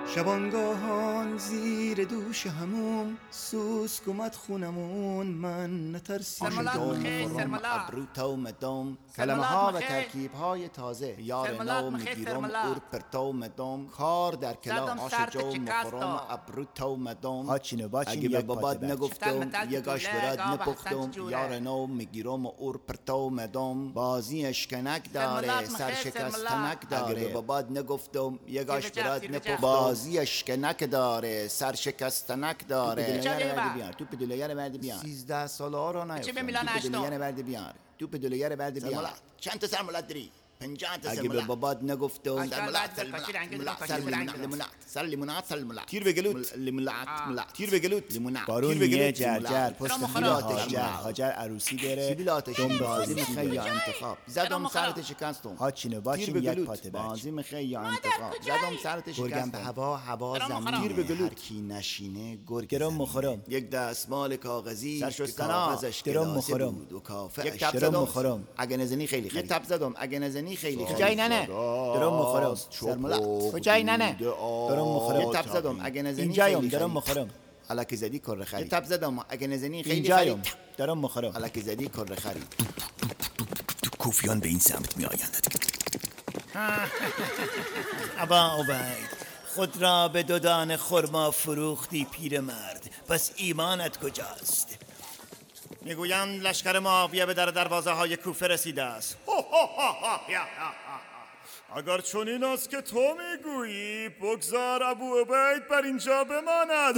شبانگاهان زیر دوش هموم سوسک اومد خونمون من نترسیدم دوم ابرو توم دوم کلمه ها و ترکیب های تازه یار نو میگیرم اور پرتوم دوم کار در کلا آش جو مخورم ابرو توم دوم هاچینو باچین اگه به بابات نگفتم یک آش براد نپختم یار نو میگیرم اور پرتوم دوم بازی اشکنک داره سرشکستنک داره اگه به بابات نگفتم یک آش براد نپختم بازی اشکنک داره سرشکستنک داره تو پدلیگر برد بیار 13 ساله ها رو نیفتم تو پدلیگر برد بیار تو پدلیگر برد بیار چند تا سرمولت داری 50 تا اگه به بابات نگفتم سر لیمونات تیر به گلوت لیمونات تیر به گلوت لیمونات بارون میه جرجر پشت خیل هاجر عروسی داره دم بازی میخوای یا انتخاب زدم سرت شکستم هاچینو باچین یک پاته بازی میخوای یا انتخاب زدم سرت شکستم گرگم به هوا زمین تیر به گلوت کی نشینه گرم مخورم یک دستمال کاغذی سرشستنا درم مخورم و کافه یک تپ زدم اگه نزنی خیلی یک تپ زدم اگه نزنی خیلی کجای ننه درم مخورم کجای ننه درم مخورم یک تپ زدم اگه نزنی اینجایم درم مخورم الکی زدی کره خرید یک تپ زدم اگه نزنی خیلی اینجایم درم مخورم الکی زدی کره خرید تو کوفیان به این سمت می آیند ابا عبید خود را به دودان خرما فروختی پیرمرد پس ایمانت کجاست؟ میگویند لشکر معاویه به دروازه های کوفه رسیده است. اگر چنین است که تو میگویی بگذار ابو عبید بر اینجا بماند.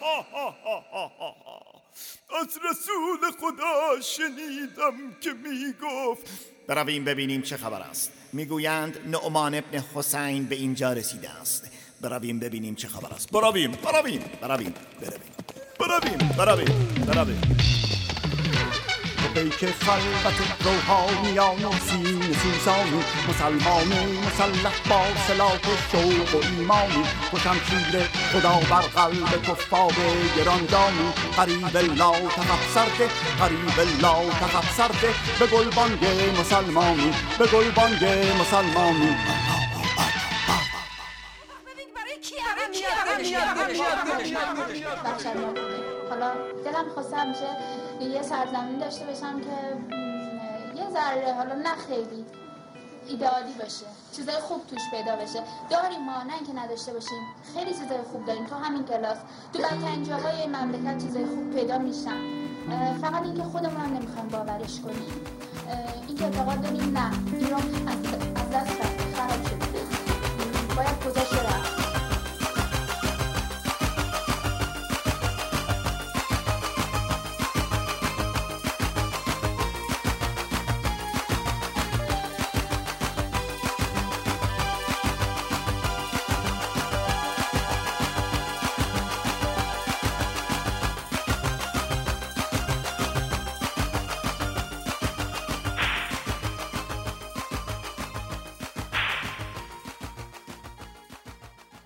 از رسول خدا شنیدم که میگفت برویم ببینیم چه خبر است. میگویند نعمان ابن حسین به اینجا رسیده است. برویم ببینیم چه خبر است. برویم پیک خلوت روحانیان و سینه سوزانی مسلمانی مسلح با سلاح شوق و ایمانی و شمشیر خدا بر قلب کفار گراندانی قریب لا تخف سرده قریب لا تخف سرده به گلبانگ مسلمانی به گلبانگ مسلمانی حالا دلم خواسته همیشه یه سرزمین داشته باشم که یه ذره حالا نه خیلی ایدئالی باشه، چیزای خوب توش پیدا بشه. داریم ما، نه اینکه نداشته باشیم، خیلی چیزای خوب داریم. تو همین کلاس تو بدترین جاهای مملکت چیزای خوب پیدا میشن، فقط اینکه خودمون هم نمیخوایم باورش کنیم. اینکه اعتقاد داریم نه این رو از دست